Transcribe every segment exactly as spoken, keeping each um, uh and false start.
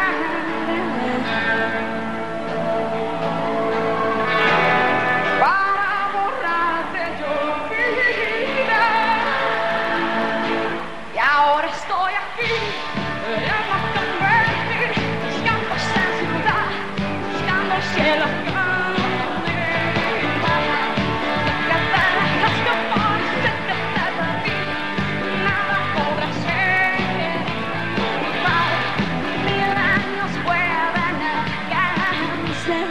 para borrarte yo vine. Y ahora estoy aquí en la calle, buscando esa ciudad, buscando el cielo grande. Que te dejas que parece que te perdí, nada podrá ser igual. Mil años pueden alcanzar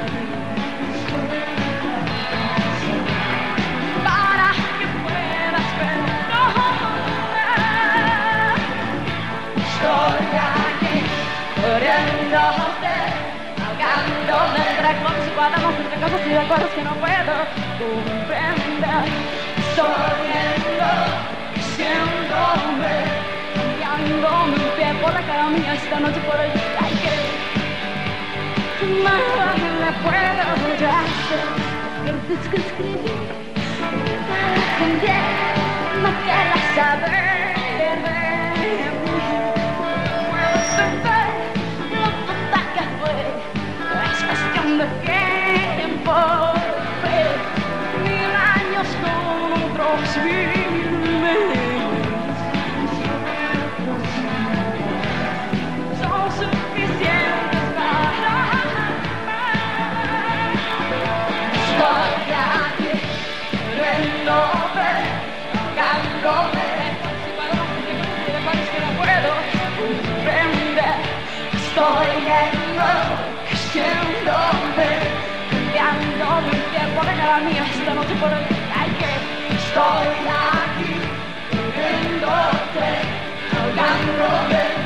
para que puedas perdonarme. Estoy aquí queriéndote, ahogándome entre cosas y cuadernos, entre cosas y recuerdos que no puedo comprender. Soñando, diciéndome, cambiándome un pie por la cara mía esta noche por el día. Hay que nada le puedo ya hacer. Cartas que escribí a la gente, no quieras saber de mí. Puedes entender lo tonta que fue, es cuestión de tiempo. Mil años con otros mil meses son suficientes para estoy aquí queriéndote, ahogándome y de cosas que no puedo comprender. Estoy enloqueciéndome, cambiándome un tiempo de cada mía esta noche por el ay que estoy aquí queriéndote, ahogándome.